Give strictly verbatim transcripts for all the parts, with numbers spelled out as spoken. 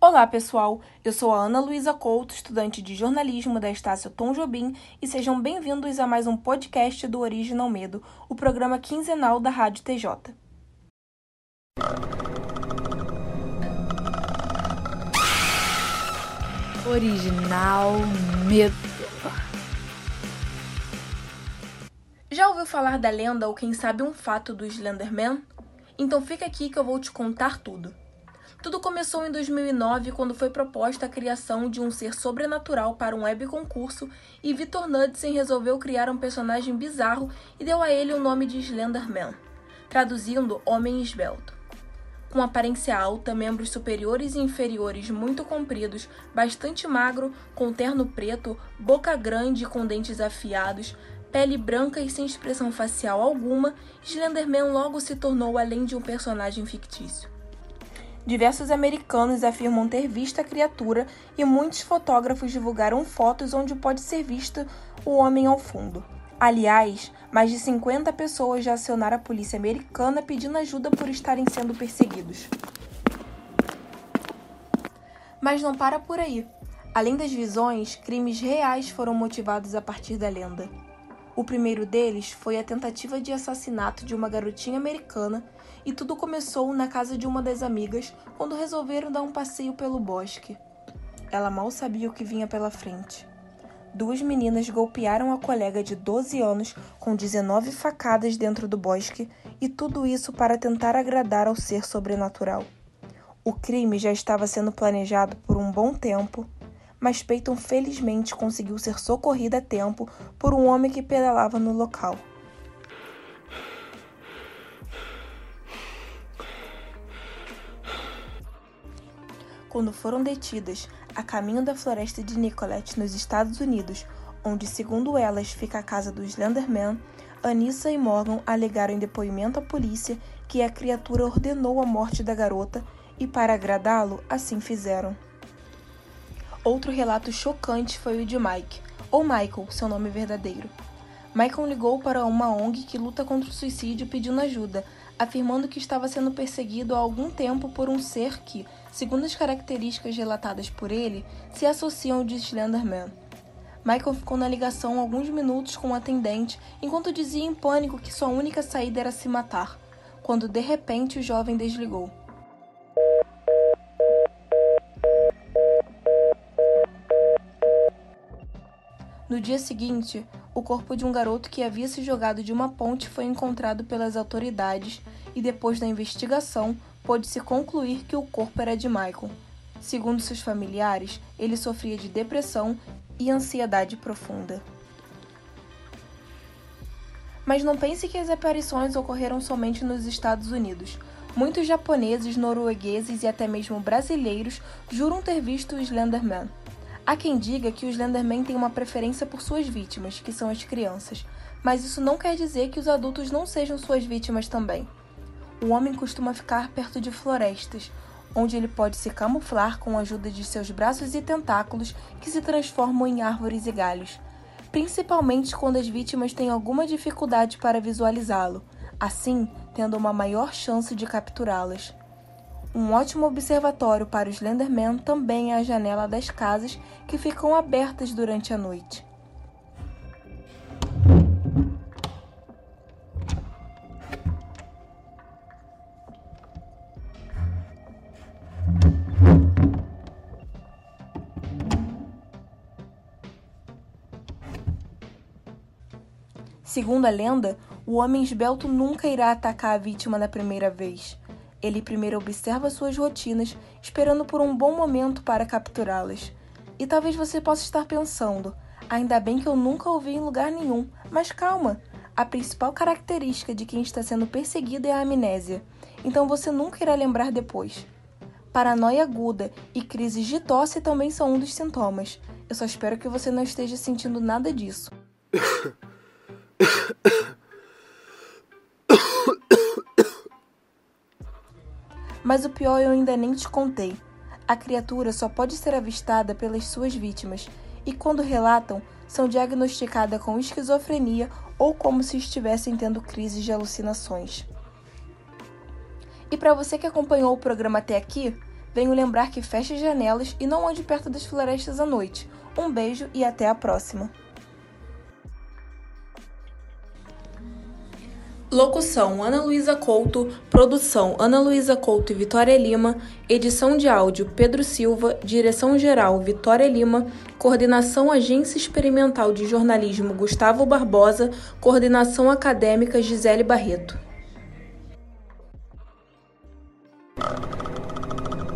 Olá, pessoal! Eu sou a Ana Luísa Couto, estudante de jornalismo da Estácio Tom Jobim, e sejam bem-vindos a mais um podcast do Original Medo, o programa quinzenal da Rádio T J. Original Medo. Já ouviu falar da lenda ou quem sabe um fato do Slenderman? Então fica aqui que eu vou te contar tudo. Tudo começou em dois mil e nove, quando foi proposta a criação de um ser sobrenatural para um web concurso e Victor Knudsen resolveu criar um personagem bizarro e deu a ele o nome de Slenderman, traduzindo Homem Esbelto. Com aparência alta, membros superiores e inferiores muito compridos, bastante magro, com terno preto, boca grande com dentes afiados, pele branca e sem expressão facial alguma, Slenderman logo se tornou além de um personagem fictício. Diversos americanos afirmam ter visto a criatura e muitos fotógrafos divulgaram fotos onde pode ser visto o homem ao fundo. Aliás, mais de cinquenta pessoas já acionaram a polícia americana pedindo ajuda por estarem sendo perseguidos. Mas não para por aí. Além das visões, crimes reais foram motivados a partir da lenda. O primeiro deles foi a tentativa de assassinato de uma garotinha americana, e tudo começou na casa de uma das amigas quando resolveram dar um passeio pelo bosque. Ela mal sabia o que vinha pela frente. Duas meninas golpearam a colega de doze anos com dezenove facadas dentro do bosque, e tudo isso para tentar agradar ao ser sobrenatural. O crime já estava sendo planejado por um bom tempo, mas Peyton felizmente conseguiu ser socorrida a tempo por um homem que pedalava no local. Quando foram detidas, a caminho da floresta de Nicollet, nos Estados Unidos, onde, segundo elas, fica a casa do Slenderman, Anissa e Morgan alegaram em depoimento à polícia que a criatura ordenou a morte da garota e, para agradá-lo, assim fizeram. Outro relato chocante foi o de Mike, ou Michael, seu nome verdadeiro. Michael ligou para uma O N G que luta contra o suicídio pedindo ajuda, afirmando que estava sendo perseguido há algum tempo por um ser que, segundo as características relatadas por ele, se associam ao de Slenderman. Michael ficou na ligação alguns minutos com o atendente, enquanto dizia em pânico que sua única saída era se matar, quando de repente o jovem desligou. No dia seguinte, o corpo de um garoto que havia se jogado de uma ponte foi encontrado pelas autoridades e, depois da investigação, pôde-se concluir que o corpo era de Michael. Segundo seus familiares, ele sofria de depressão e ansiedade profunda. Mas não pense que as aparições ocorreram somente nos Estados Unidos. Muitos japoneses, noruegueses e até mesmo brasileiros juram ter visto o Slenderman. Há quem diga que o Slenderman tem uma preferência por suas vítimas, que são as crianças, mas isso não quer dizer que os adultos não sejam suas vítimas também. O homem costuma ficar perto de florestas, onde ele pode se camuflar com a ajuda de seus braços e tentáculos que se transformam em árvores e galhos, principalmente quando as vítimas têm alguma dificuldade para visualizá-lo, assim tendo uma maior chance de capturá-las. Um ótimo observatório para o Slenderman também é a janela das casas que ficam abertas durante a noite. Segundo a lenda, o homem esbelto nunca irá atacar a vítima na primeira vez. Ele primeiro observa suas rotinas, esperando por um bom momento para capturá-las. E talvez você possa estar pensando, ainda bem que eu nunca ouvi em lugar nenhum, mas calma! A principal característica de quem está sendo perseguido é a amnésia, então você nunca irá lembrar depois. Paranoia aguda e crises de tosse também são um dos sintomas. Eu só espero que você não esteja sentindo nada disso. Mas o pior eu ainda nem te contei. A criatura só pode ser avistada pelas suas vítimas, e quando relatam, são diagnosticadas com esquizofrenia ou como se estivessem tendo crises de alucinações. E para você que acompanhou o programa até aqui, venho lembrar que feche as janelas e não ande perto das florestas à noite. Um beijo e até a próxima. Locução: Ana Luísa Couto. Produção: Ana Luísa Couto e Vitória Lima. Edição de áudio: Pedro Silva. Direção-geral: Vitória Lima. Coordenação Agência Experimental de Jornalismo: Gustavo Barbosa. Coordenação acadêmica: Gisele Barreto.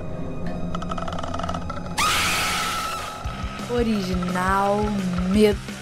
Original Medo.